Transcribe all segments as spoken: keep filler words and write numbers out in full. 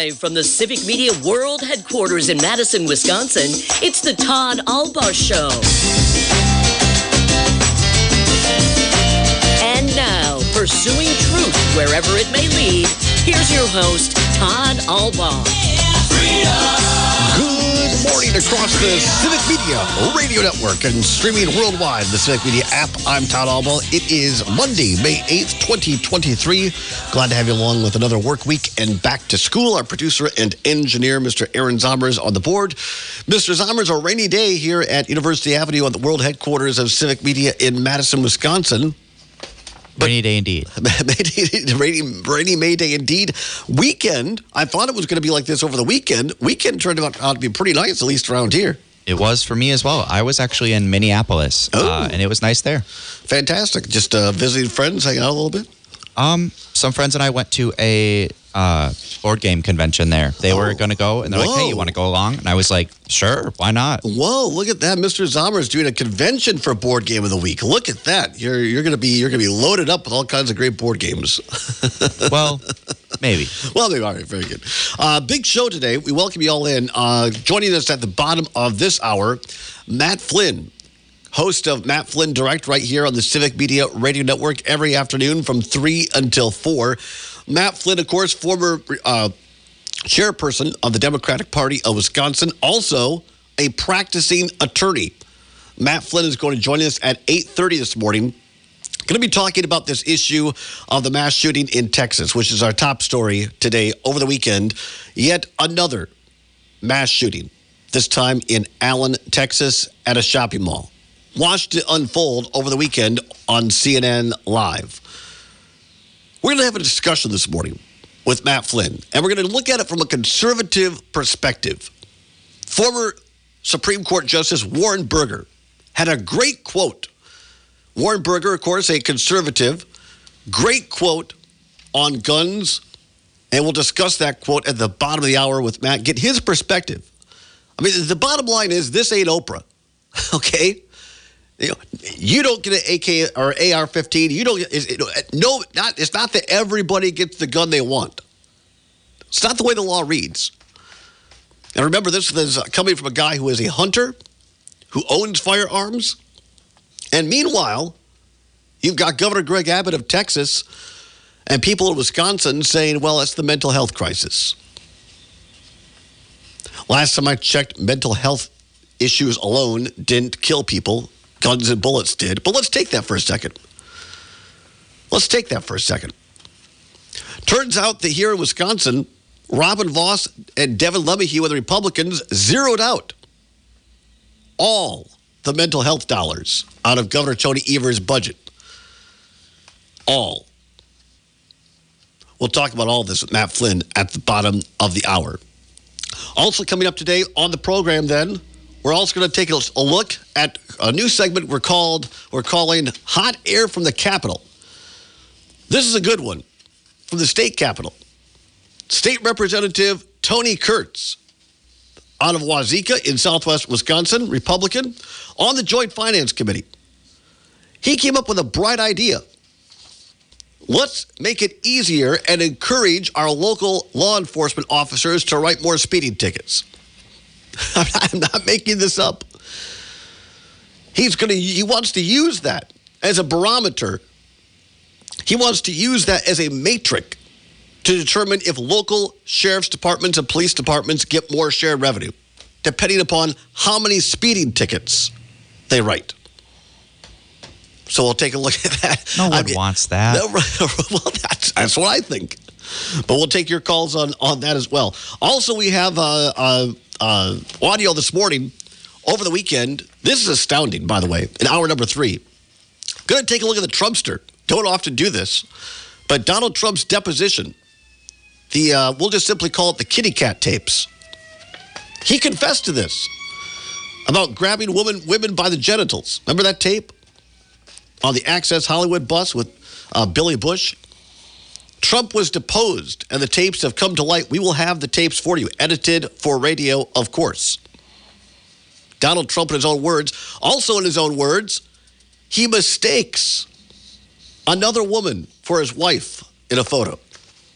Live from the Civic Media World Headquarters in Madison, Wisconsin, it's the Todd Albaugh Show. And now, pursuing truth wherever it may lead, here's your host, Todd Albaugh. Good morning across the Civic Media Radio Network and streaming worldwide, the Civic Media app. I'm Todd Albaugh. It is Monday, May eighth, twenty twenty-three. Glad to have you along with another work week and back to school. Our producer and engineer, Mister Aaron Zommers, on the board. Mister Zommers, a rainy day here at University Avenue at the world headquarters of Civic Media in Madison, Wisconsin. But, rainy day indeed. rainy, rainy May day indeed. Weekend, I thought it was going to be like this over the weekend. Weekend turned out to be pretty nice, at least around here. It was for me as well. I was actually in Minneapolis, oh. uh, and it was nice there. Fantastic. Just uh, visiting friends, hanging out a little bit? Um, some friends and I went to a uh, board game convention there. They oh. were going to go, and they're Whoa. like, hey, you want to go along? And I was like, sure, why not? Whoa, look at that. Mister Zommers is doing a convention for Board Game of the Week. Look at that. You're you're going to be you're going to be loaded up with all kinds of great board games. Well, maybe. Well, maybe. All right, very good. Uh, big show today. We welcome you all in. Uh, joining us at the bottom of this hour, Matt Flynn. Host of Matt Flynn Direct right here on the Civic Media Radio Network every afternoon from three until four. Matt Flynn, of course, former uh, chairperson of the Democratic Party of Wisconsin, also a practicing attorney. Matt Flynn is going to join us at eight thirty this morning. Going to be talking about this issue of the mass shooting in Texas, which is our top story today over the weekend. Yet another mass shooting, this time in Allen, Texas, at a shopping mall. Watched it unfold over the weekend on C N N Live. We're going to have a discussion this morning with Matt Flynn, and we're going to look at it from a conservative perspective. Former Supreme Court Justice Warren Burger had a great quote. Warren Burger, of course, a conservative, great quote on guns, and we'll discuss that quote at the bottom of the hour with Matt, get his perspective. I mean, the bottom line is this ain't Oprah, okay? You know, you don't get an A K or A R fifteen. You don't get it, no. Not it's not that everybody gets the gun they want. It's not the way the law reads. And remember, this is coming from a guy who is a hunter, who owns firearms, and meanwhile, you've got Governor Greg Abbott of Texas and people in Wisconsin saying, "Well, it's the mental health crisis." Last time I checked, mental health issues alone didn't kill people. Guns and bullets did. But let's take that for a second. Let's take that for a second. Turns out that here in Wisconsin, Robin Vos and Devin LeMahieu and the Republicans zeroed out all the mental health dollars out of Governor Tony Evers' budget. All. We'll talk about all this with Matt Flynn at the bottom of the hour. Also coming up today on the program then, we're also going to take a look at a new segment we're called we're calling Hot Air from the Capitol. This is a good one from the state capitol. State Representative Tony Kurtz out of Wazeeka in southwest Wisconsin, Republican, on the Joint Finance Committee. He came up with a bright idea. Let's make it easier and encourage our local law enforcement officers to write more speeding tickets. I'm not making this up. He's going to, he wants to use that as a barometer. He wants to use that as a matrix to determine if local sheriff's departments and police departments get more shared revenue, depending upon how many speeding tickets they write. So we'll take a look at that. No one I mean, wants that. No, well, that's, that's what I think. But we'll take your calls on, on that as well. Also, we have uh, uh, uh, audio this morning over the weekend. This is astounding, by the way, in hour number three. Going to take a look at the Trumpster. Don't often do this. But Donald Trump's deposition, the uh, we'll just simply call it the kitty cat tapes. He confessed to this about grabbing women, women by the genitals. Remember that tape? On the Access Hollywood bus with uh, Billy Bush. Trump was deposed, and the tapes have come to light. We will have the tapes for you, edited for radio, of course. Donald Trump, in his own words, also in his own words, he mistakes another woman for his wife in a photo.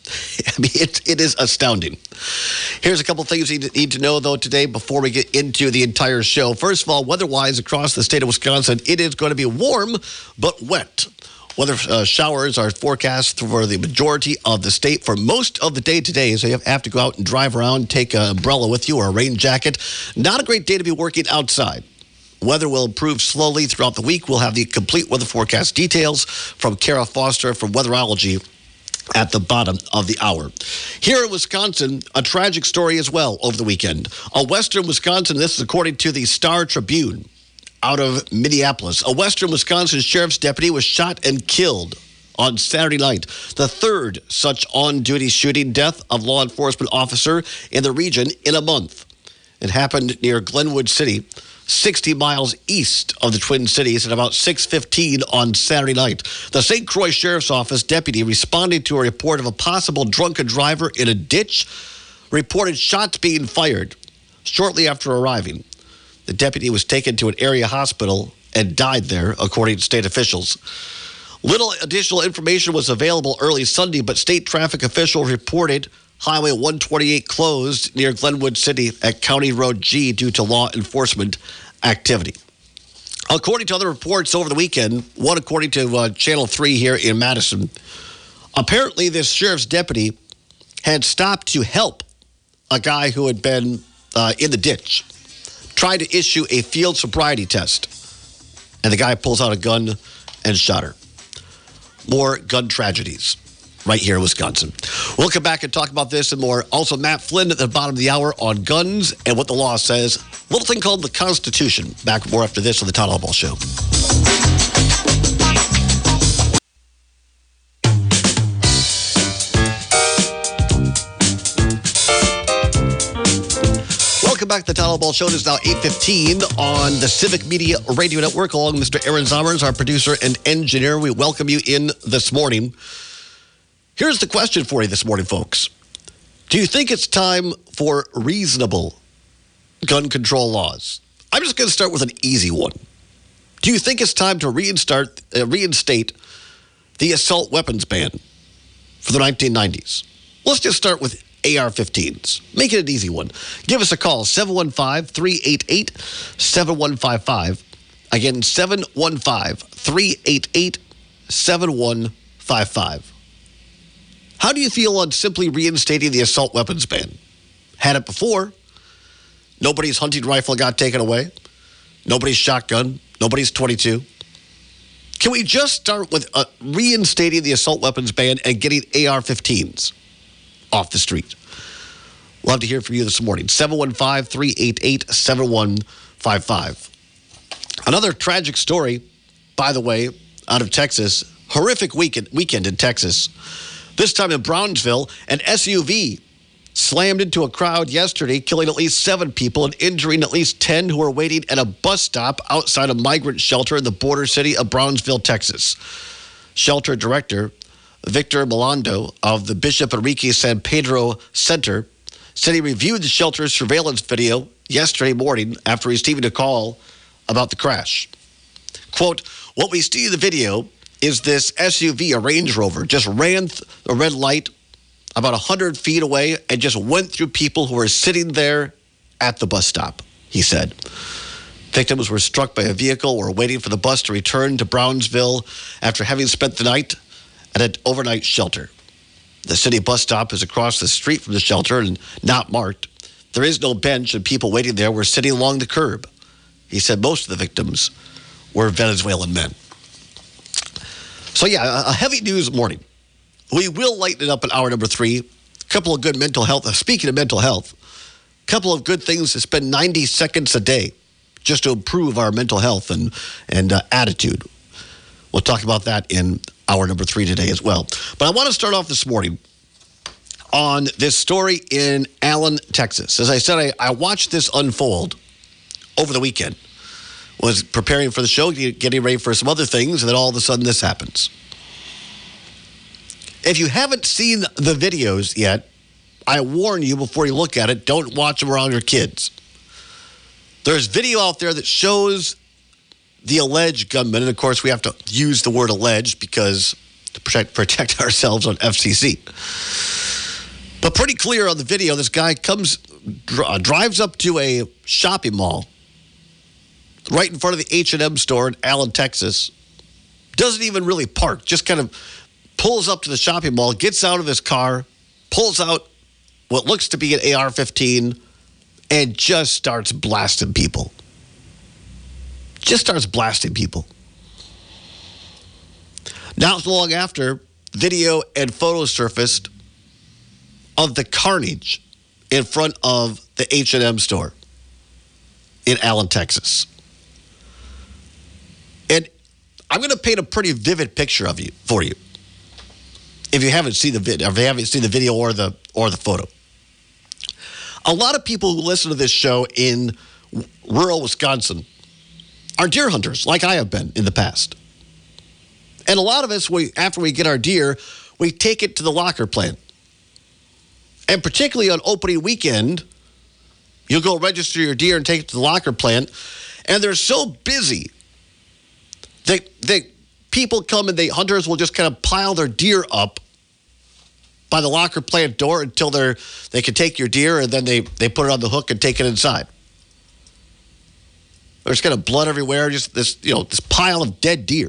I mean, it, it is astounding. Here's a couple things you need to know, though, today before we get into the entire show. First of all, weather-wise across the state of Wisconsin, it is going to be warm but wet. Weather uh, showers are forecast for the majority of the state for most of the day today, so you have to go out and drive around, take an umbrella with you or a rain jacket. Not a great day to be working outside. Weather will improve slowly throughout the week. We'll have the complete weather forecast details from Kara Foster from Weatherology at the bottom of the hour. Here in Wisconsin, a tragic story as well over the weekend. A western Wisconsin, this is according to the Star Tribune out of Minneapolis. A western Wisconsin sheriff's deputy was shot and killed on Saturday night. The third such on-duty shooting death of law enforcement officer in the region in a month. It happened near Glenwood City, sixty miles east of the Twin Cities at about six fifteen on Saturday night. The Saint Croix Sheriff's Office deputy responding to a report of a possible drunken driver in a ditch reported shots being fired. Shortly after arriving, the deputy was taken to an area hospital and died there, according to state officials. Little additional information was available early Sunday, but state traffic officials reported Highway one twenty-eight closed near Glenwood City at County Road G due to law enforcement activity. According to other reports over the weekend, one according to uh, Channel three here in Madison, apparently this sheriff's deputy had stopped to help a guy who had been uh, in the ditch, tried to issue a field sobriety test, and the guy pulls out a gun and shot her. More gun tragedies right here in Wisconsin. We'll come back and talk about this and more. Also, Matt Flynn at the bottom of the hour on guns and what the law says. A little thing called the Constitution. Back more after this on the Todd Albaugh Show. Welcome back to the Todd Albaugh Show. It is now eight fifteen on the Civic Media Radio Network, along with Mister Aaron Zommers, our producer and engineer. We welcome you in this morning. Here's the question for you this morning, folks. Do you think it's time for reasonable gun control laws? I'm just going to start with an easy one. Do you think it's time to reinstate, uh, reinstate the assault weapons ban for the nineteen nineties? Let's just start with A R fifteens. Make it an easy one. Give us a call, seven one five, three eight eight, seven one five five. Again, seven one five, three eight eight, seven one five five. How do you feel on simply reinstating the assault weapons ban? Had it before. Nobody's hunting rifle got taken away. Nobody's shotgun. Nobody's twenty-two. Can we just start with uh, reinstating the assault weapons ban and getting A R fifteens off the street? Love to hear from you this morning. seven one five, three eight eight, seven one five five. Another tragic story, by the way, out of Texas. Horrific weekend, weekend in Texas. This time in Brownsville, an S U V slammed into a crowd yesterday, killing at least seven people and injuring at least ten who were waiting at a bus stop outside a migrant shelter in the border city of Brownsville, Texas. Shelter director Victor Milando of the Bishop Enrique San Pedro Center said he reviewed the shelter's surveillance video yesterday morning after receiving a call about the crash. Quote, what we see in the video is this S U V, a Range Rover, just ran th- a red light about one hundred feet away and just went through people who were sitting there at the bus stop, he said. Victims were struck by a vehicle or waiting for the bus to return to Brownsville after having spent the night at an overnight shelter. The city bus stop is across the street from the shelter and not marked. There is no bench and people waiting there were sitting along the curb. He said most of the victims were Venezuelan men. So, yeah, a heavy news morning. We will lighten it up in hour number three. A couple of good mental health. Speaking of mental health, a couple of good things to spend ninety seconds a day just to improve our mental health and, and uh, attitude. We'll talk about that in hour number three today as well. But I want to start off this morning on this story in Allen, Texas. As I said, I, I watched this unfold over the weekend. Was preparing for the show, getting ready for some other things, and then all of a sudden this happens. If you haven't seen the videos yet, I warn you before you look at it, don't watch them around your kids. There's video out there that shows the alleged gunman, and of course we have to use the word alleged because to protect, protect ourselves on F C C. But pretty clear on the video, this guy comes, dr- drives up to a shopping mall right in front of the H and M store in Allen, Texas. Doesn't even really park, just kind of pulls up to the shopping mall, gets out of his car, pulls out what looks to be an A R fifteen, and just starts blasting people. Just starts blasting people. Not long after, video and photos surfaced of the carnage in front of the H and M store in Allen, Texas. And I'm going to paint a pretty vivid picture of you for you. If you haven't seen the video, if you haven't seen the video or the or the photo. A lot of people who listen to this show in rural Wisconsin are deer hunters, like I have been in the past. And a lot of us, we after we get our deer, we take it to the locker plant. And particularly on opening weekend, you'll go register your deer and take it to the locker plant. And they're so busy that, that people come and they hunters will just kind of pile their deer up by the locker plant door until they're they can take your deer, and then they, they put it on the hook and take it inside. There's kind of blood everywhere, just this, you know, this pile of dead deer.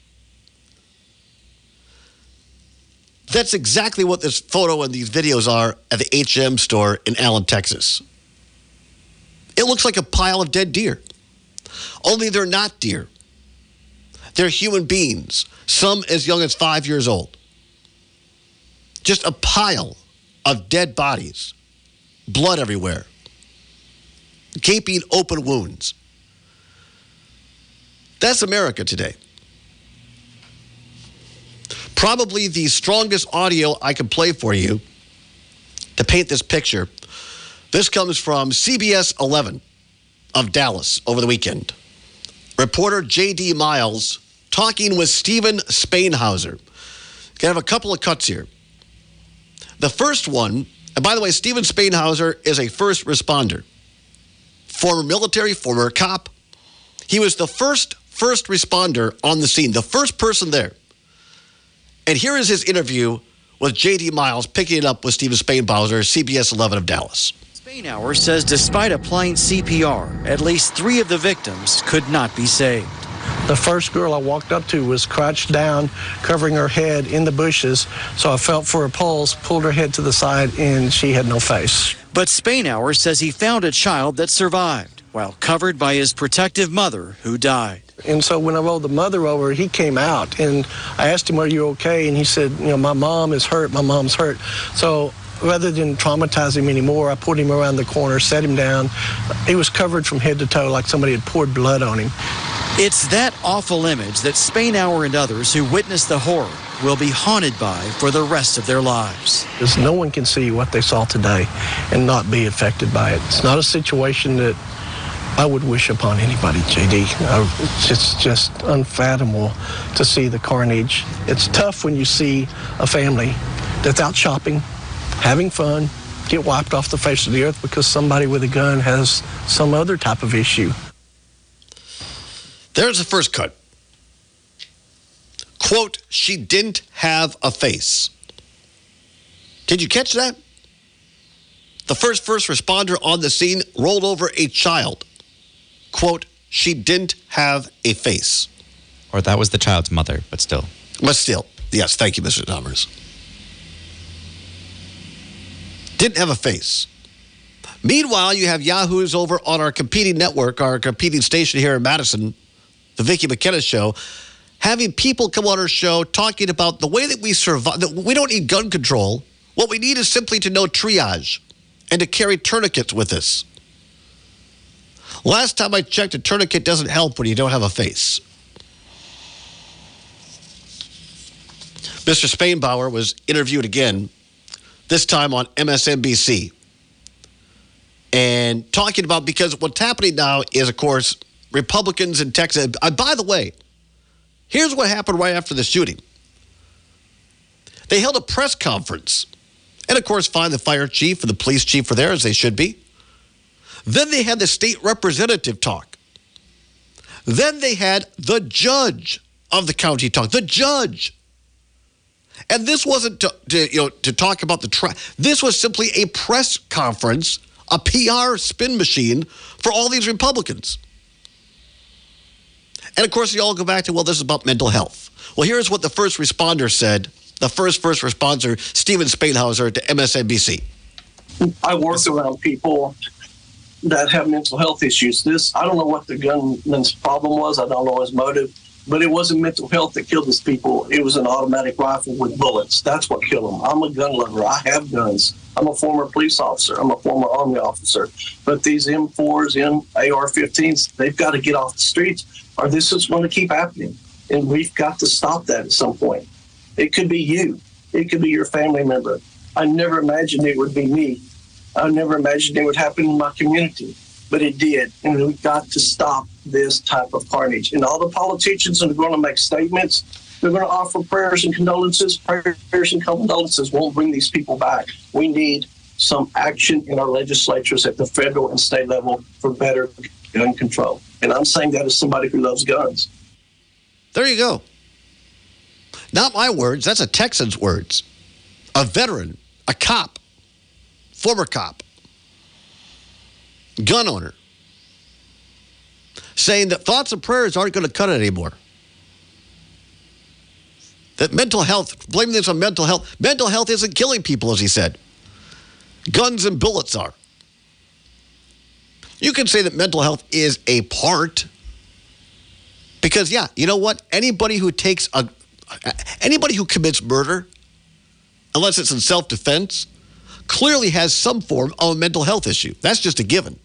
That's exactly what this photo and these videos are at the H and M store in Allen, Texas. It looks like a pile of dead deer. Only they're not deer. They're human beings, some as young as five years old. Just a pile of dead bodies, blood everywhere, gaping open wounds. That's America today. Probably the strongest audio I can play for you to paint this picture. This comes from C B S eleven of Dallas over the weekend. Reporter J D Miles talking with Steven Spainhauser. Gonna have a couple of cuts here. The first one, and by the way, Steven Spainhauser is a first responder. Former military, former cop. He was the first first responder on the scene, the first person there. And here is his interview with J D Miles, picking it up with Steven Spainhauser, C B S eleven of Dallas. Spainhauser says despite applying C P R, at least three of the victims could not be saved. The first girl I walked up to was crouched down, covering her head in the bushes, so I felt for her pulse, pulled her head to the side, and she had no face. But Spainhauser says he found a child that survived, while covered by his protective mother, who died. And so when I rolled the mother over, he came out, and I asked him, are you okay? And he said, you know, my mom is hurt, my mom's hurt. So rather than traumatize him anymore, I pulled him around the corner, set him down. He was covered from head to toe like somebody had poured blood on him. It's that awful image that Spainhauser and others who witnessed the horror will be haunted by for the rest of their lives. Because no one can see what they saw today and not be affected by it. It's not a situation that I would wish upon anybody, J D. I, it's just unfathomable to see the carnage. It's tough when you see a family that's out shopping, having fun, get wiped off the face of the earth because somebody with a gun has some other type of issue. There's the first cut. Quote, she didn't have a face. Did you catch that? The first first responder on the scene rolled over a child. Quote, she didn't have a face. Or that was the child's mother, but still. But still, yes, thank you, Mister Thomas. Didn't have a face. Meanwhile, you have yahoos over on our competing network, our competing station here in Madison, the Vicki McKenna Show, having people come on our show talking about the way that we survive, that we don't need gun control. What we need is simply to know triage and to carry tourniquets with us. Last time I checked, a tourniquet doesn't help when you don't have a face. Mister Spainhauser was interviewed again, this time on M S N B C. And talking about, because what's happening now is, of course, Republicans in Texas. Uh, by the way, here's what happened right after the shooting. They held a press conference. And, of course, find the fire chief and the police chief were there, as they should be. Then they had the state representative talk. Then they had the judge of the county talk. The judge. And this wasn't to, to you know to talk about the tra- this was simply a press conference, a P R spin machine for all these Republicans. And of course, you all go back to, well, this is about mental health. Well, here's what the first responder said. The first first responder, Steven Spainhauser, to M S N B C. I work around people that have mental health issues. This, I don't know what the gunman's problem was. I don't know his motive. But it wasn't mental health that killed these people. It was an automatic rifle with bullets. That's what killed them. I'm a gun lover. I have guns. I'm a former police officer. I'm a former Army officer. But these M fours and A R fifteens, they've got to get off the streets or this is going to keep happening. And we've got to stop that at some point. It could be you. It could be your family member. I never imagined it would be me. I never imagined it would happen in my community. But it did, and we've got to stop this type of carnage. And all the politicians are going to make statements. They're going to offer prayers and condolences. Prayers and condolences won't bring these people back. We need some action in our legislatures at the federal and state level for better gun control. And I'm saying that as somebody who loves guns. There you go. Not my words. That's a Texan's words. A veteran, a cop, former cop, gun owner, saying that thoughts and prayers aren't going to cut it anymore. That mental health, blaming this on mental health. Mental health isn't killing people, as he said. Guns and bullets are. You can say that mental health is a part because, yeah, you know what? Anybody who takes a, anybody who commits murder, unless it's in self-defense, clearly has some form of a mental health issue. That's just a given.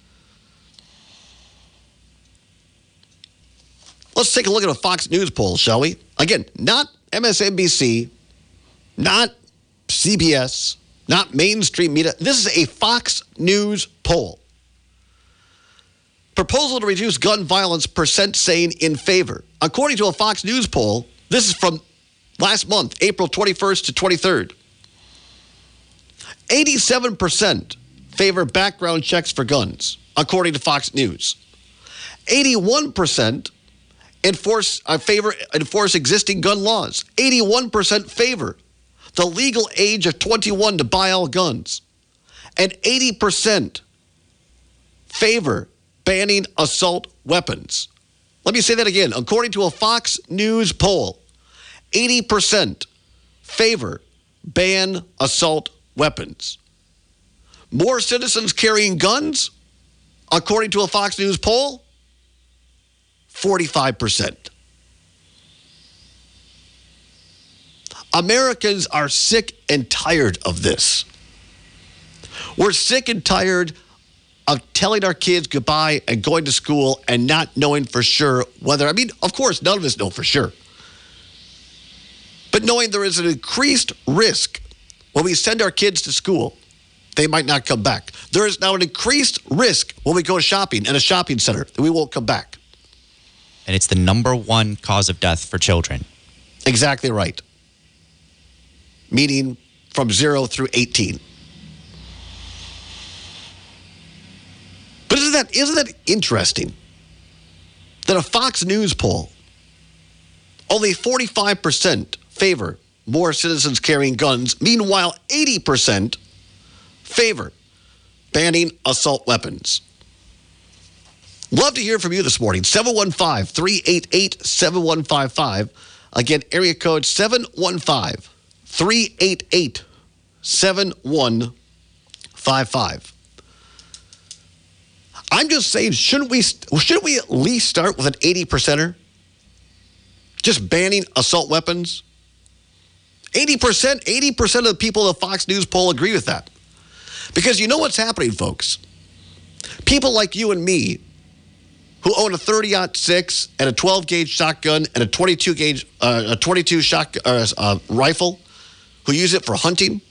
Let's take a look at a Fox News poll, shall we? Again, not M S N B C, not C B S, not mainstream media. This is a Fox News poll. Proposal to reduce gun violence, percent saying in favor. According to a Fox News poll, this is from last month, April twenty-first to twenty-third. eighty-seven percent favor background checks for guns, according to Fox News. eighty-one percent enforce uh, favor enforce existing gun laws. eighty-one percent favor the legal age of twenty-one to buy all guns. And eighty percent favor banning assault weapons. Let me say that again. According to a Fox News poll, eighty percent favor ban assault weapons. More citizens carrying guns, according to a Fox News poll, forty-five percent. Americans are sick and tired of this. We're sick and tired of telling our kids goodbye and going to school and not knowing for sure whether, I mean, of course, none of us know for sure. But knowing there is an increased risk when we send our kids to school, they might not come back. There is now an increased risk when we go shopping in a shopping center that we won't come back. And it's the number one cause of death for children. Exactly right. Meaning from zero through eighteen. But isn't that, isn't that interesting that a Fox News poll, only forty-five percent favor more citizens carrying guns. Meanwhile, eighty percent favor banning assault weapons. Love to hear from you this morning. seven one five, three eight eight, seven one five five. Again, area code seven one five, three eight eight, seven one five five. I'm just saying, shouldn't we, shouldn't we at least start with an eighty percenter? Just banning assault weapons? eighty percent, eighty percent of the people in the Fox News poll agree with that. Because you know what's happening, folks? People like you and me who own a thirty aught six and a twelve gauge shotgun and a twenty-two gauge, uh, a twenty-two shot, uh, uh, rifle, who use it for hunting.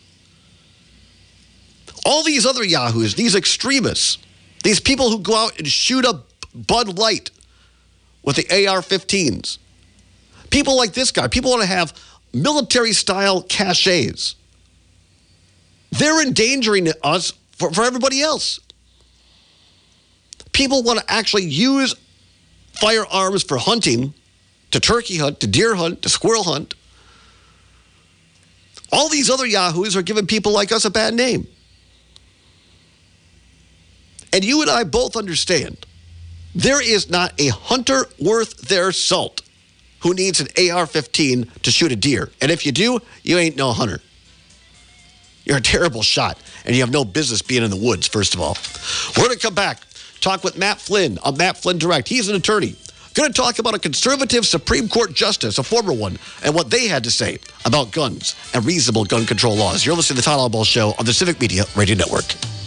All these other yahoos, these extremists, these people who go out and shoot up Bud Light with the A R fifteens. People like this guy, people want to have military-style caches. They're endangering us for, for everybody else. People want to actually use firearms for hunting, to turkey hunt, to deer hunt, to squirrel hunt. All these other yahoos are giving people like us a bad name. And you and I both understand there is not a hunter worth their salt who needs an A R fifteen to shoot a deer. And if you do, you ain't no hunter. You're a terrible shot, and you have no business being in the woods, first of all. We're going to come back, talk with Matt Flynn on Matt Flynn Direct. He's an attorney. Going to talk about a conservative Supreme Court justice, a former one, and what they had to say about guns and reasonable gun control laws. You're listening to the Todd Albaugh Show on the Civic Media Radio Network.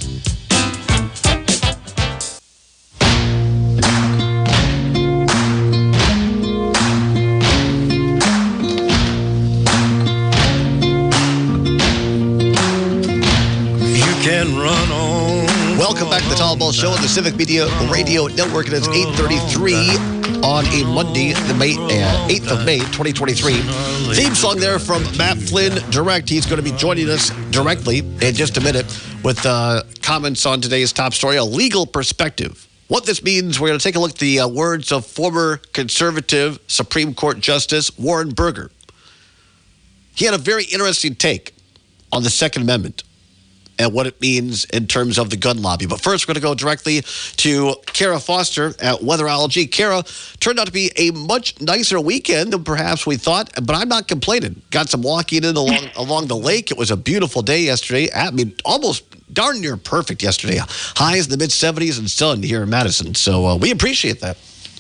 Can run on. Welcome back to the Todd Albaugh Show on the Civic Media Radio Network. And it's eight thirty-three on a Monday, the May, uh, eighth of May, twenty twenty-three. Theme song there from Matt Flynn Direct. He's going to be joining us directly in just a minute with uh, comments on today's top story, a legal perspective. What this means, we're going to take a look at the uh, words of former conservative Supreme Court Justice Warren Burger. He had a very interesting take on the Second Amendment and what it means in terms of the gun lobby. But first, we're going to go directly to Kara Foster at Weatherology. Kara, turned out to be a much nicer weekend than perhaps we thought, but I'm not complaining. Got some walking in along, along the lake. It was a beautiful day yesterday. I mean, almost darn near perfect yesterday. Highs in the mid seventies and sun here in Madison. So uh, we appreciate that.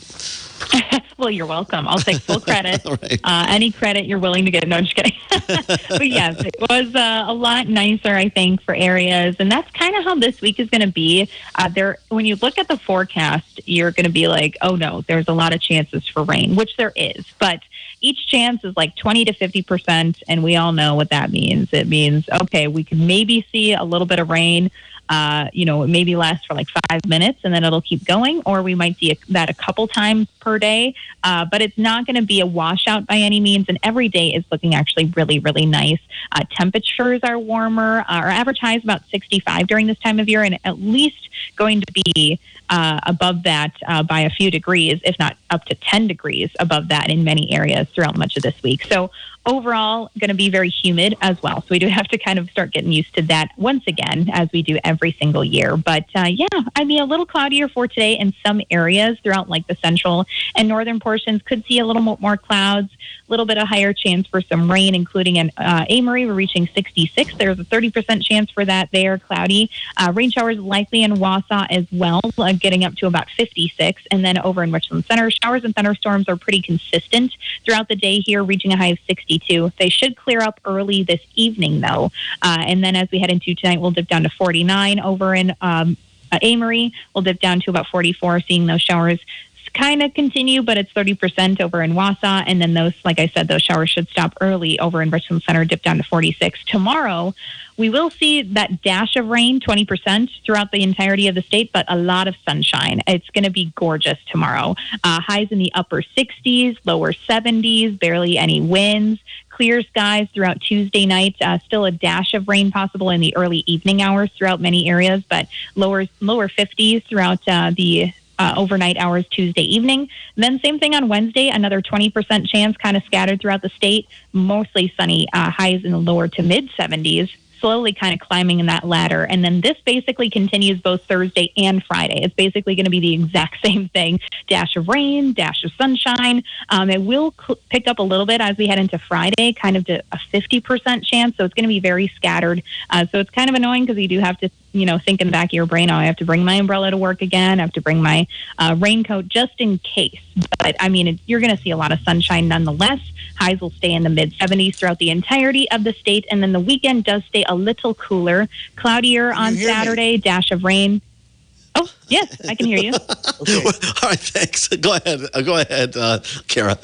Well, you're welcome. I'll take full credit. Right. uh, any credit you're willing to get. No, I'm just kidding. But yes, it was uh, a lot nicer, I think, for areas. And that's kind of how this week is going to be. Uh, there, when you look at the forecast, you're going to be like, oh, no, there's a lot of chances for rain, which there is. But each chance is like twenty to fifty percent. And we all know what that means. It means, okay, we can maybe see a little bit of rain. Uh, you know, it maybe lasts for like five minutes and then it'll keep going, or we might see a, that a couple times per day. Uh, but it's not going to be a washout by any means. And every day is looking actually really, really nice. Uh, temperatures are warmer, uh, are advertised about sixty-five during this time of year, and at least going to be uh, above that uh, by a few degrees, if not up to ten degrees above that in many areas throughout much of this week. So overall, going to be very humid as well. So we do have to kind of start getting used to that once again, as we do every single year. But uh, yeah, I mean, a little cloudier for today in some areas throughout like the central and northern portions. Could see a little more clouds, a little bit of higher chance for some rain, including in uh, Amory. We're reaching sixty-six. There's a thirty percent chance for that there, cloudy. Uh, rain showers likely in Wausau as well, uh, getting up to about fifty-six. And then over in Richland Center, showers and thunderstorms are pretty consistent throughout the day here, reaching a high of sixty-two. They should clear up early this evening, though. Uh, and then as we head into tonight, we'll dip down to forty-nine over in um, uh, Amory. We'll dip down to about forty-four, seeing those showers kind of continue, but it's thirty percent over in Wausau. And then those, like I said, those showers should stop early over in Richland Center, dip down to forty-six. Tomorrow, we will see that dash of rain, twenty percent throughout the entirety of the state, but a lot of sunshine. It's going to be gorgeous tomorrow. Uh, highs in the upper sixties, lower seventies, barely any winds. Clear skies throughout Tuesday night. Uh, still a dash of rain possible in the early evening hours throughout many areas, but lower lower fifties throughout uh, the Uh, overnight hours Tuesday evening. Then same thing on Wednesday, another twenty percent chance kind of scattered throughout the state, mostly sunny, uh, highs in the lower to mid seventies, slowly kind of climbing in that ladder. And then this basically continues both Thursday and Friday. It's basically going to be the exact same thing. Dash of rain, dash of sunshine. Um, it will cl- pick up a little bit as we head into Friday, kind of to a fifty percent chance. So it's going to be very scattered. Uh, so it's kind of annoying because you do have to, you know, think in the back of your brain, oh, I have to bring my umbrella to work again. I have to bring my uh, raincoat just in case. But, I mean, it, you're going to see a lot of sunshine nonetheless. Highs will stay in the mid seventies throughout the entirety of the state. And then the weekend does stay a little cooler, cloudier on Saturday, me? Dash of rain. Oh, yes, I can hear you. Okay. All right, thanks. Go ahead. Uh, go ahead, uh, Kara.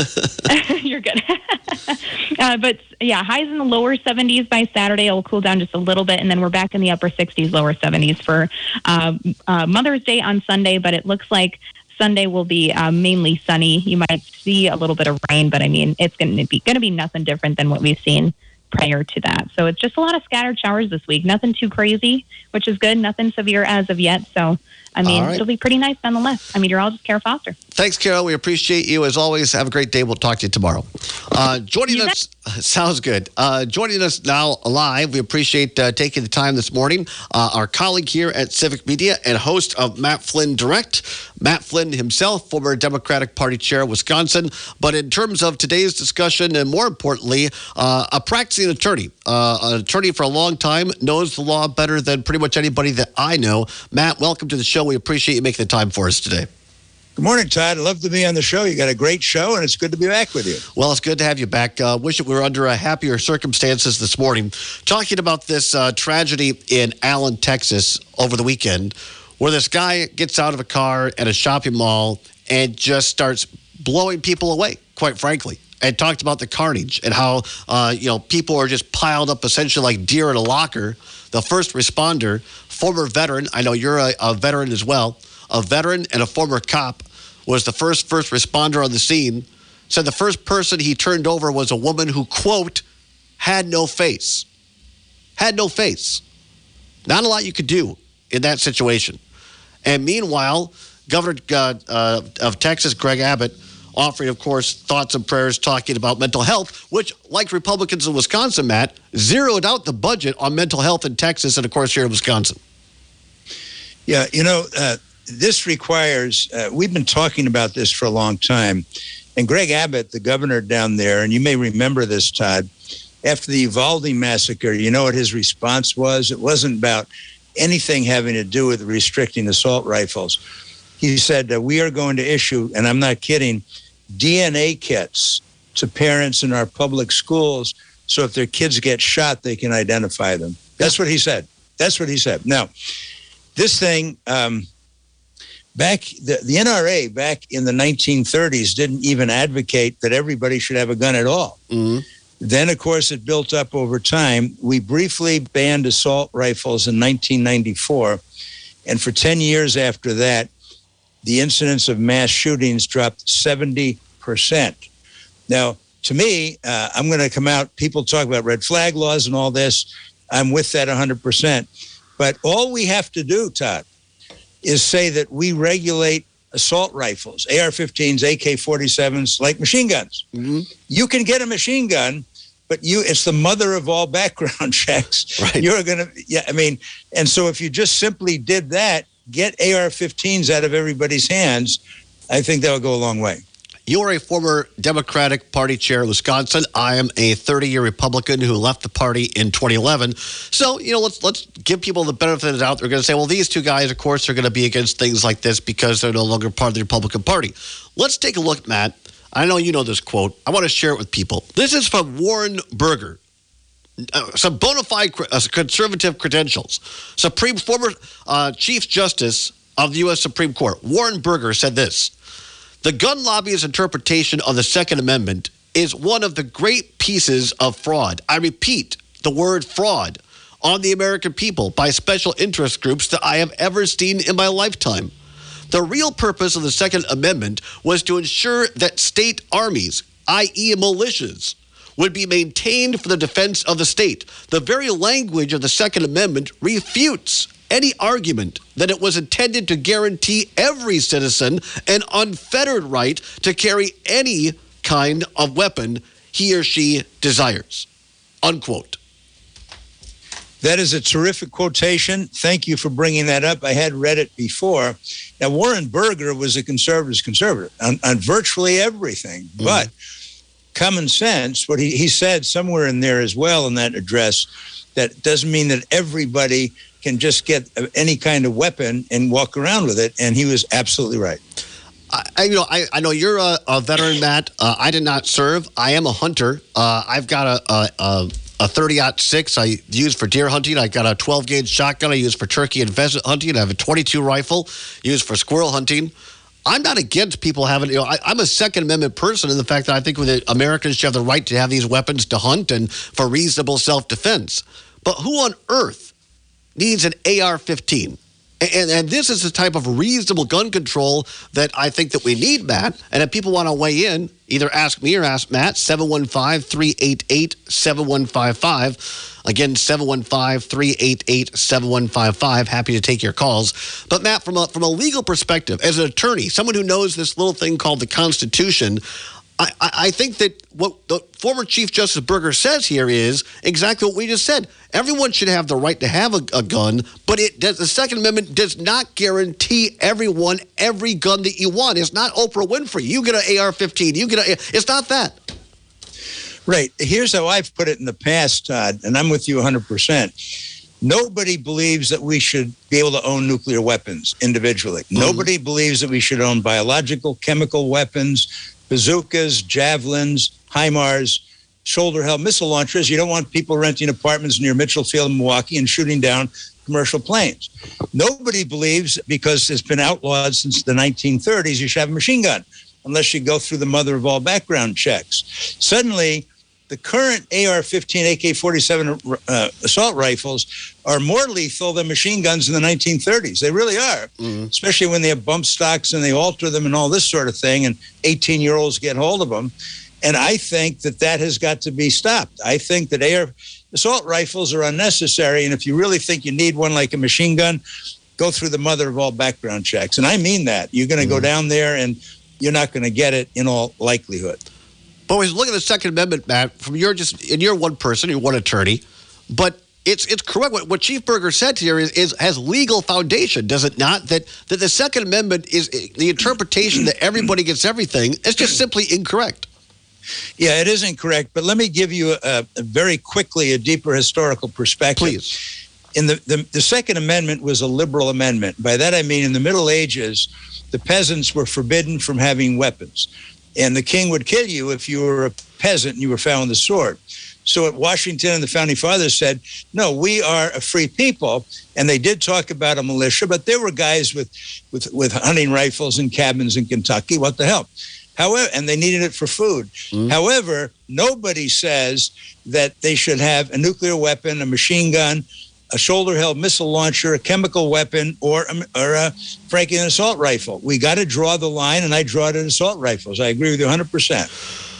You're good. uh, but, yeah, highs in the lower seventies by Saturday. It will cool down just a little bit, and then we're back in the upper sixties, lower seventies for uh, uh, Mother's Day on Sunday. But it looks like Sunday will be uh, mainly sunny. You might see a little bit of rain, but, I mean, it's going to be going to be nothing different than what we've seen prior to that. So it's just a lot of scattered showers this week. Nothing too crazy, which is good. Nothing severe as of yet. So I mean, All right. it'll be pretty nice nonetheless. I mean, you're all just Carol Foster. Thanks, Carol. We appreciate you as always. Have a great day. We'll talk to you tomorrow. Uh, joining You us, sounds good. Uh, joining us now live, we appreciate uh, taking the time this morning. Uh, our colleague here at Civic Media and host of Matt Flynn Direct, Matt Flynn himself, former Democratic Party chair of Wisconsin. But in terms of today's discussion, and more importantly, uh, a practicing attorney, uh, an attorney for a long time, knows the law better than pretty much anybody that I know. Matt, welcome to the show. We appreciate you making the time for us today. Good morning, Todd. I'd love to be on the show. You got a great show, and it's good to be back with you. Well, it's good to have you back. Uh, wish we were under a happier circumstances this morning. Talking about this uh, tragedy in Allen, Texas over the weekend, where this guy gets out of a car at a shopping mall and just starts blowing people away, quite frankly. And talked about the carnage and how, uh, you know, people are just piled up essentially like deer in a locker. The first responder, former veteran, I know you're a, a veteran as well, a veteran and a former cop, was the first first responder on the scene, said the first person he turned over was a woman who, quote, had no face. Had no face. Not a lot you could do in that situation. And meanwhile, Governor uh, uh, of Texas, Greg Abbott, offering, of course, thoughts and prayers, talking about mental health, which, like Republicans in Wisconsin, Matt, zeroed out the budget on mental health in Texas and, of course, here in Wisconsin. Yeah, you know, uh, this requires, uh, we've been talking about this for a long time. And Greg Abbott, the governor down there, and you may remember this, Todd, after the Uvalde massacre, you know what his response was? It wasn't about anything having to do with restricting assault rifles. He said, uh, we are going to issue, and I'm not kidding, D N A kits to parents in our public schools so if their kids get shot, they can identify them. That's what he said. That's what he said. Now, this thing, um, back, the, the N R A back in the nineteen thirties didn't even advocate that everybody should have a gun at all. Mm-hmm. Then, of course, it built up over time. We briefly banned assault rifles in nineteen ninety-four, and for ten years after that, the incidence of mass shootings dropped seventy percent. Now, to me, uh, I'm going to come out, people talk about red flag laws and all this. I'm with that one hundred percent. But all we have to do, Todd, is say that we regulate assault rifles, A R fifteens, A K forty-sevens, like machine guns. Mm-hmm. You can get a machine gun, but you it's the mother of all background checks. Right. You're going to, yeah, I mean, and so if you just simply did that, get A R fifteens out of everybody's hands, I think that would go a long way. You are a former Democratic Party chair of Wisconsin. I am a thirty-year Republican who left the party in twenty eleven. So, you know, let's let's give people the benefit of the doubt. They're going to say, well, these two guys, of course, are going to be against things like this because they're no longer part of the Republican Party. Let's take a look, Matt. I know you know this quote. I want to share it with people. This is from Warren Burger. Uh, some bona fide uh, conservative credentials. Supreme former uh, Chief Justice of the U S Supreme Court, Warren Burger, said this: the gun lobby's interpretation of the Second Amendment is one of the great pieces of fraud. I repeat the word fraud on the American people by special interest groups that I have ever seen in my lifetime. The real purpose of the Second Amendment was to ensure that state armies, that is militias, would be maintained for the defense of the state. The very language of the Second Amendment refutes any argument that it was intended to guarantee every citizen an unfettered right to carry any kind of weapon he or she desires. Unquote. That is a terrific quotation. Thank you for bringing that up. I had read it before. Now, Warren Burger was a conservative's conservative on, on virtually everything, mm-hmm. but common sense, what he, he said somewhere in there as well in that address, that doesn't mean that everybody can just get any kind of weapon and walk around with it. And he was absolutely right. I, you know, I, I know you're a, a veteran, Matt. Uh, I did not serve. I am a hunter. Uh, I've got a, a, a, a thirty aught six I use for deer hunting. I got a twelve gauge shotgun I use for turkey and pheasant hunting. I have a twenty-two rifle used for squirrel hunting. I'm not against people having, you know, I, I'm a Second Amendment person in the fact that I think that Americans should have the right to have these weapons to hunt and for reasonable self-defense. But who on earth needs an A R fifteen? And, and this is the type of reasonable gun control that I think that we need, Matt. And if people want to weigh in, either ask me or ask Matt, seven one five, three eight eight, seven one five five. Again, seven one five, three eight eight, seven one five five. Happy to take your calls. But Matt, from a, from a legal perspective, as an attorney, someone who knows this little thing called the Constitution, I, I, I think that what the former Chief Justice Burger says here is exactly what we just said. Everyone should have the right to have a, a gun, but it does, the Second Amendment does not guarantee everyone every gun that you want. It's not Oprah Winfrey. You get an A R fifteen. You get a. It's not that. Right. Here's how I've put it in the past, Todd, and I'm with you one hundred percent. Nobody believes that we should be able to own nuclear weapons individually. Mm-hmm. Nobody believes that we should own biological, chemical weapons, bazookas, javelins, HIMARS, shoulder-held missile launchers. You don't want people renting apartments near Mitchell Field in Milwaukee and shooting down commercial planes. Nobody believes, because it's been outlawed since the nineteen thirties, you should have a machine gun unless you go through the mother of all background checks. Suddenly, the current A R fifteen, A K forty-seven uh, assault rifles are more lethal than machine guns in the nineteen thirties. They really are, mm-hmm. especially when they have bump stocks and they alter them and all this sort of thing, and eighteen-year-olds get hold of them. And I think that that has got to be stopped. I think that A R assault rifles are unnecessary, and if you really think you need one like a machine gun, go through the mother of all background checks. And I mean that. You're going to mm-hmm. go down there, and you're not going to get it in all likelihood. But when you look at the Second Amendment, Matt, from your just and you're one person, you're one attorney, but it's it's correct. What, what Chief Burger said here is, is has legal foundation, does it not? That that the Second Amendment is the interpretation that everybody gets everything. It's just simply incorrect. Yeah, it is incorrect. But let me give you a, a very quickly a deeper historical perspective. Please. In the, the the Second Amendment was a liberal amendment. By that I mean in the Middle Ages, the peasants were forbidden from having weapons. And the king would kill you if you were a peasant and you were found with a sword. So at Washington and the Founding Fathers said, no, we are a free people. And they did talk about a militia, but there were guys with, with, with hunting rifles and cabins in Kentucky. What the hell? However, and they needed it for food. Mm-hmm. However, nobody says that they should have a nuclear weapon, a machine gun, a shoulder-held missile launcher, a chemical weapon, or, or a, frankly, an assault rifle. We got to draw the line, and I draw it at assault rifles. I agree with you one hundred percent.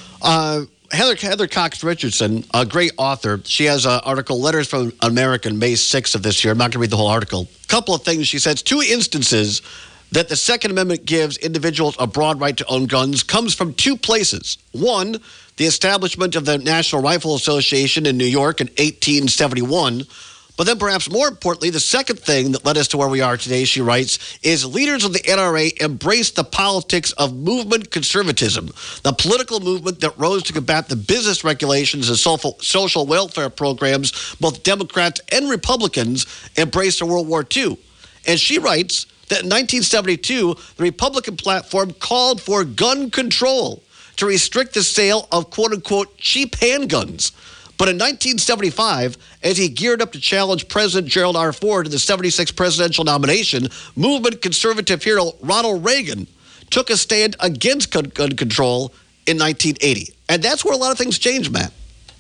Uh, Heather, Heather Cox Richardson, a great author. She has an article, Letters from American, May sixth of this year. I'm not going to read the whole article. A couple of things. She says, two instances that the Second Amendment gives individuals a broad right to own guns comes from two places. One, the establishment of the National Rifle Association in New York in eighteen seventy-one. But then perhaps more importantly, the second thing that led us to where we are today, she writes, is leaders of the N R A embraced the politics of movement conservatism, the political movement that rose to combat the business regulations and social welfare programs both Democrats and Republicans embraced in World War Two. And she writes that in nineteen seventy-two, the Republican platform called for gun control to restrict the sale of quote-unquote cheap handguns. But in nineteen seventy-five, as he geared up to challenge President Gerald R. Ford in the seventy-sixth presidential nomination, movement conservative hero Ronald Reagan took a stand against gun control in nineteen eighty. And that's where a lot of things changed, Matt.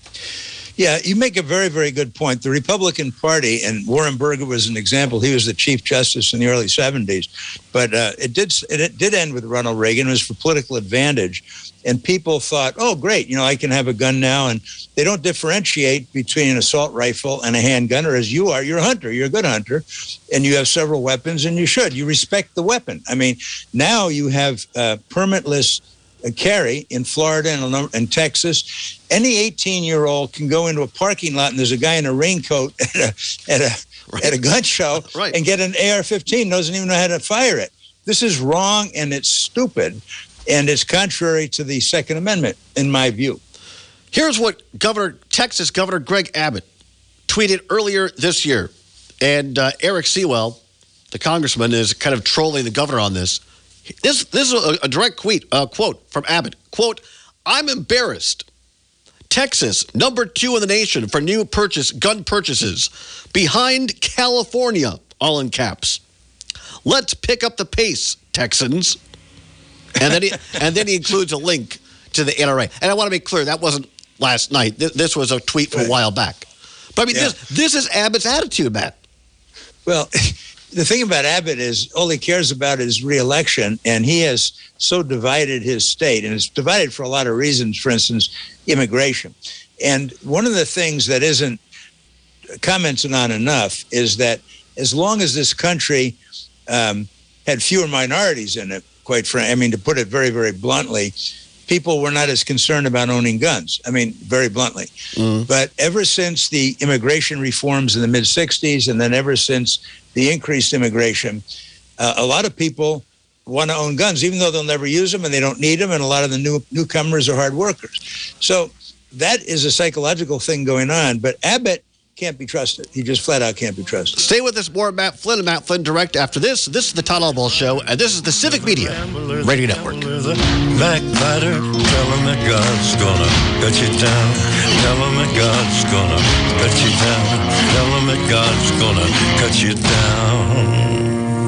Yeah, you make a very, very good point. The Republican Party, and Warren Burger was an example. He was the Chief Justice in the early seventies. But uh, it did it did end with Ronald Reagan. It was for political advantage. And people thought, oh, great, you know, I can have a gun now. And they don't differentiate between an assault rifle and a handgun, or as you are, you're a hunter. You're a good hunter. And you have several weapons, and you should. You respect the weapon. I mean, now you have uh, permitless carry in Florida and in Texas. Any eighteen-year-old can go into a parking lot and there's a guy in a raincoat at a at a right. at a gun show right. and get an A R fifteen, doesn't even know how to fire it. This is wrong and it's stupid, and it's contrary to the Second Amendment, in my view. Here's what Governor Texas Governor Greg Abbott tweeted earlier this year, and uh, Eric Sewell, the congressman, is kind of trolling the governor on this. This this is a, a direct tweet, uh, quote from Abbott. Quote, I'm embarrassed. Texas, number two in the nation for new purchase gun purchases, behind California, all in caps. Let's pick up the pace, Texans. And then he, and then he includes a link to the N R A. And I want to make clear, that wasn't last night. This was a tweet from a while back. But I mean, yeah. this this is Abbott's attitude, Matt. Well, the thing about Abbott is all he cares about is reelection, and he has so divided his state, and it's divided for a lot of reasons, for instance, immigration. And one of the things that isn't commented on enough is that as long as this country um, had fewer minorities in it, quite frankly, I mean, to put it very, very bluntly, people were not as concerned about owning guns. I mean, very bluntly. Mm. But ever since the immigration reforms in the mid sixties, and then ever since the increased immigration, uh, a lot of people want to own guns, even though they'll never use them and they don't need them. And a lot of the new newcomers are hard workers. So that is a psychological thing going on. But Abbott can't be trusted. He just flat out can't be trusted. Stay with us, more Matt Flynn and Matt Flynn Direct after this. This is the Todd Albaugh Show, and this is the Civic Media Radio Network. Backbiter, tell him that God's gonna cut you down. Tell him that God's gonna cut you down. Tell him that God's gonna cut you down.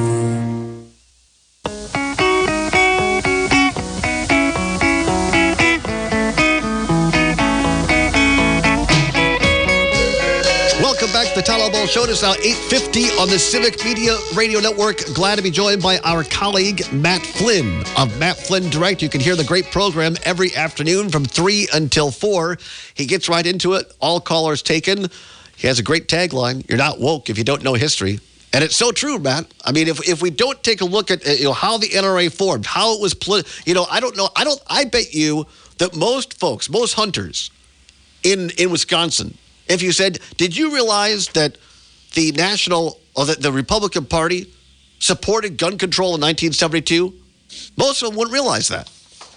Welcome back to the Todd Albaugh Show. It is now eight fifty on the Civic Media Radio Network. Glad to be joined by our colleague, Matt Flynn of Matt Flynn Direct. You can hear the great program every afternoon from three until four. He gets right into it. All callers taken. He has a great tagline, "You're not woke if you don't know history." And it's so true, Matt. I mean, if if we don't take a look at you know how the N R A formed, how it was, poli- you know, I don't know. I don't. I bet you that most folks, most hunters in in Wisconsin, if you said, did you realize that the National or the, the Republican Party supported gun control in nineteen seventy-two? Most of them wouldn't realize that.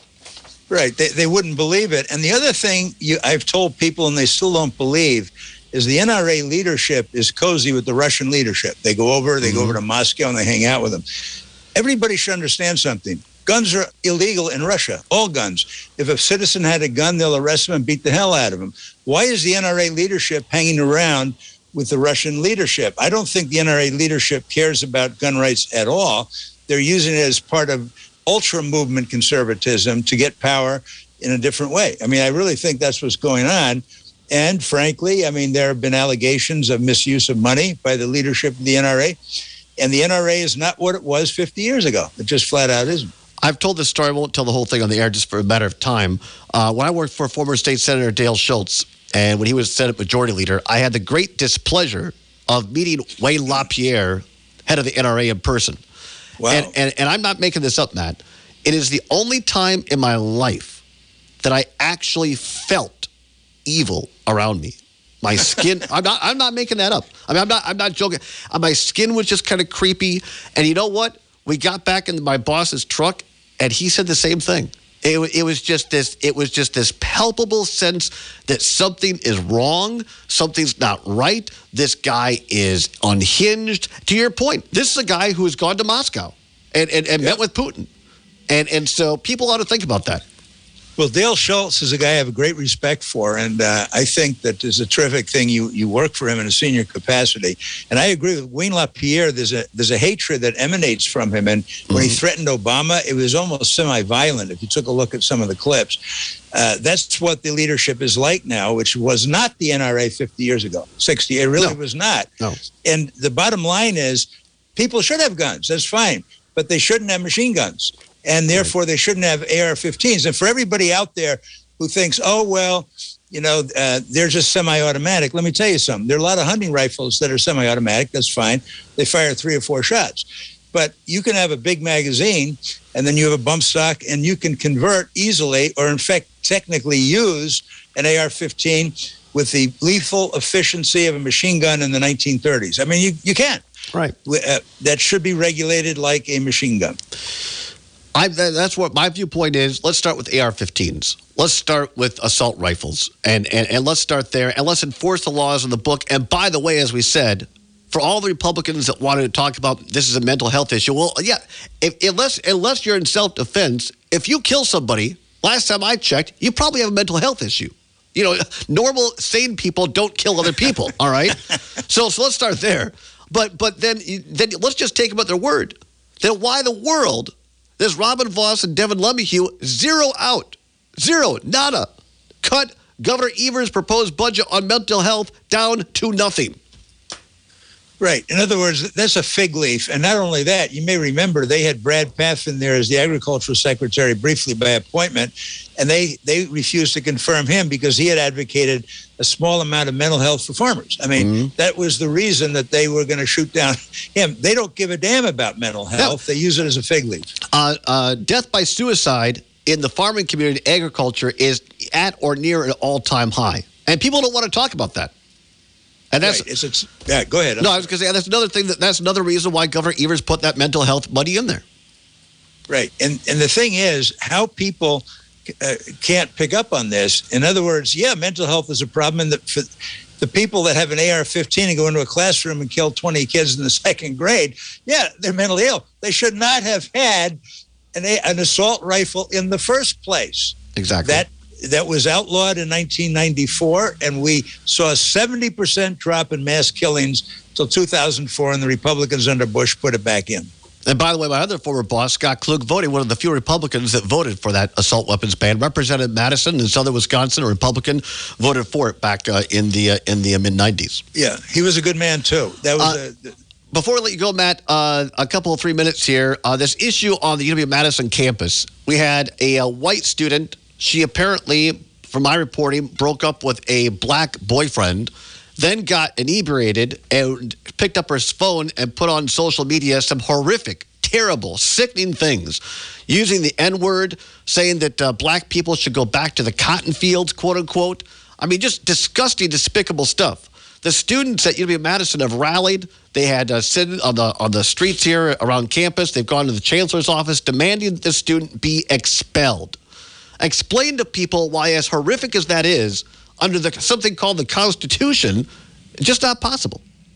Right. They, they wouldn't believe it. And the other thing you, I've told people, and they still don't believe, is the N R A leadership is cozy with the Russian leadership. They go over, they mm-hmm. go over to Moscow, and they hang out with them. Everybody should understand something. Guns are illegal in Russia, all guns. If a citizen had a gun, they'll arrest him and beat the hell out of him. Why is the N R A leadership hanging around with the Russian leadership? I don't think the N R A leadership cares about gun rights at all. They're using it as part of ultra movement conservatism to get power in a different way. I mean, I really think that's what's going on. And frankly, I mean, there have been allegations of misuse of money by the leadership of the N R A. And the N R A is not what it was fifty years ago. It just flat out isn't. I've told this story. I won't tell the whole thing on the air just for a matter of time. Uh, when I worked for former State Senator Dale Schultz, and when he was Senate Majority Leader, I had the great displeasure of meeting Wayne LaPierre, head of the N R A, in person. Wow. And, and, and I'm not making this up, Matt. It is the only time in my life that I actually felt evil around me. My skin, I'm not I'm not making that up. I mean, I'm not I'm not joking. Uh, my skin was just kind of creepy. And you know what? We got back in my boss's truck, and he said the same thing. It, it was just this. It was just this palpable sense that something is wrong, something's not right. This guy is unhinged. To your point, this is a guy who has gone to Moscow and and, and yep. met with Putin, and and so people ought to think about that. Well, Dale Schultz is a guy I have a great respect for, and uh, I think that is a terrific thing. You you work for him in a senior capacity, and I agree with Wayne LaPierre. There's a there's a hatred that emanates from him, and when mm-hmm. he threatened Obama, it was almost semi-violent. If you took a look at some of the clips, uh, that's what the leadership is like now, which was not the N R A fifty years ago, sixty. It really no. was not. No. And the bottom line is, people should have guns. That's fine, but they shouldn't have machine guns. And therefore, they shouldn't have A R fifteens. And for everybody out there who thinks, oh, well, you know, uh, they're just semi-automatic, let me tell you something. There are a lot of hunting rifles that are semi-automatic. That's fine. They fire three or four shots. But you can have a big magazine, and then you have a bump stock, and you can convert easily, or in fact, technically use an A R fifteen with the lethal efficiency of a machine gun in the nineteen thirties. I mean, you, you can. Right. Uh, that should be regulated like a machine gun. I, that's what my viewpoint is. Let's start with A R fifteens. Let's start with assault rifles, and, and, and let's start there, and let's enforce the laws in the book. And by the way, as we said, for all the Republicans that wanted to talk about this is a mental health issue, well, yeah, if, unless unless you're in self-defense, if you kill somebody, last time I checked, you probably have a mental health issue. You know, normal, sane people don't kill other people, all right? So, so let's start there. But but then then let's just take them at their word. Then why the world does Robin Vos and Devin LeMahieu zero out, zero, nada, cut Governor Evers' proposed budget on mental health down to nothing? Right. In other words, that's a fig leaf. And not only that, you may remember they had Brad Paff in there as the agricultural secretary briefly by appointment, and they, they refused to confirm him because he had advocated a small amount of mental health for farmers. I mean, mm-hmm. that was the reason that they were going to shoot down him. They don't give a damn about mental health. No. They use it as a fig leaf. Uh, uh, death by suicide in the farming community, agriculture, is at or near an all-time high. And people don't want to talk about that. And that's right. it's, it's, yeah, go ahead. No, I was going to say that's another thing. That, that's another reason why Governor Evers put that mental health money in there. Right, and and the thing is, how people uh, can't pick up on this. In other words, yeah, mental health is a problem, and the, for the people that have an A R fifteen and go into a classroom and kill twenty kids in the second grade, yeah, they're mentally ill. They should not have had an an assault rifle in the first place. Exactly. That. That was outlawed in nineteen ninety-four, and we saw a seventy percent drop in mass killings till two thousand four, and the Republicans under Bush put it back in. And by the way, my other former boss, Scott Klug, voted one of the few Republicans that voted for that assault weapons ban. Represented Madison in southern Wisconsin, a Republican, voted for it back uh, in the uh, in the mid nineties. Yeah, he was a good man too. That was uh, a. Before we let you go, Matt, uh, a couple of three minutes here. Uh, this issue on the U W Madison campus, we had a, a white student. She apparently, from my reporting, broke up with a black boyfriend, then got inebriated and picked up her phone and put on social media some horrific, terrible, sickening things, using the N-word, saying that uh, black people should go back to the cotton fields, quote unquote. I mean, just disgusting, despicable stuff. The students at U W Madison have rallied. They had uh, sit on the on the streets here around campus. They've gone to the chancellor's office demanding that the student be expelled. Explain to people why, as horrific as that is, under the something called the Constitution, it's just not possible.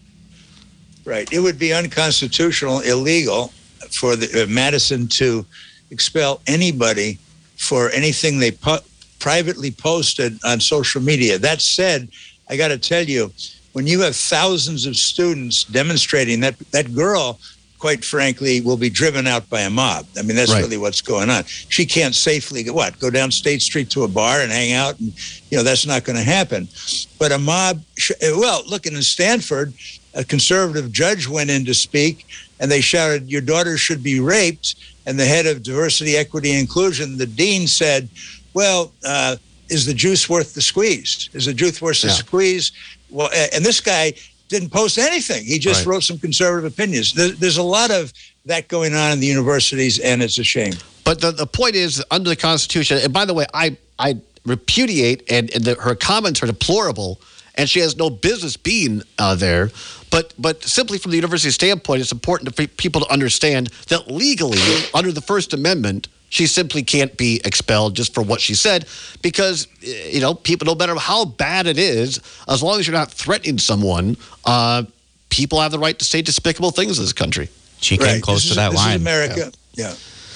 Right. It would be unconstitutional, illegal for the, uh, Madison to expel anybody for anything they pu- privately posted on social media. That said, I got to tell you, when you have thousands of students demonstrating, that that girl, quite frankly, will be driven out by a mob. I mean, that's right. Really what's going on. She can't safely, what, go down State Street to a bar and hang out? And, you know, that's not going to happen. But a mob, well, look, in Stanford, a conservative judge went in to speak, and they shouted, your daughter should be raped. And the head of diversity, equity, and inclusion, the dean, said, well, uh, is the juice worth the squeeze? Is the juice worth the yeah. squeeze? Well, and this guy didn't post anything. He just right. wrote some conservative opinions. There's a lot of that going on in the universities, and it's a shame. But the, the point is, under the Constitution, and by the way, I, I repudiate, and, and the, her comments are deplorable, and she has no business being uh, there. But but simply from the university standpoint, it's important for people to understand that legally, under the First Amendment, she simply can't be expelled just for what she said, because, you know, people, no matter how bad it is, as long as you're not threatening someone, uh, people have the right to say despicable things in this country. She came right. close this to is, that this line. This is America. Yeah.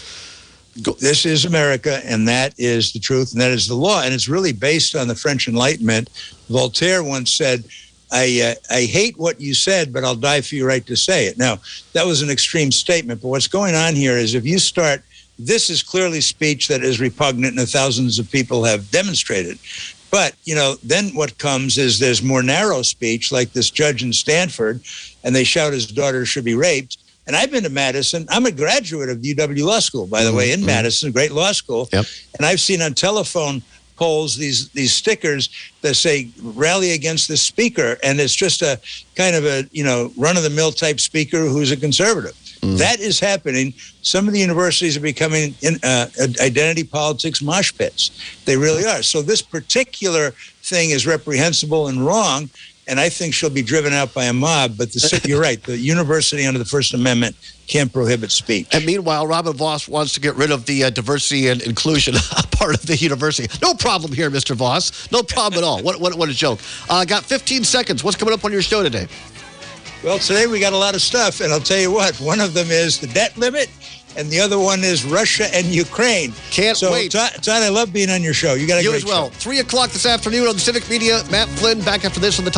yeah. This is America, and that is the truth, and that is the law. And it's really based on the French Enlightenment. Voltaire once said, I uh, I hate what you said, but I'll die for your right to say it. Now, that was an extreme statement, but what's going on here is if you start, this is clearly speech that is repugnant, and thousands of people have demonstrated. But, you know, then what comes is there's more narrow speech, like this judge in Stanford, and they shout his daughter should be raped. And I've been to Madison. I'm a graduate of U W Law School, by the mm-hmm. way, in Madison, a great law school. Yep. And I've seen on telephone polls these these stickers that say rally against the speaker, and it's just a kind of a, you know, run-of-the-mill type speaker who's a conservative. Mm. That is happening. Some of the universities are becoming in, uh, identity politics mosh pits. They really are. So this particular thing is reprehensible and wrong, and I think she'll be driven out by a mob. But the, you're right. The university under the First Amendment can't prohibit speech. And meanwhile, Robin Voss wants to get rid of the uh, diversity and inclusion part of the university. No problem here, Mister Voss. No problem at all. What what, what a joke. I uh, got fifteen seconds. What's coming up on your show today? Well, today we got a lot of stuff, and I'll tell you what. One of them is the debt limit, and the other one is Russia and Ukraine. Can't so, wait. Todd, Todd, I love being on your show. You got a you great as well. show. Three o'clock this afternoon on the Civic Media. Matt Flynn back after this on the top.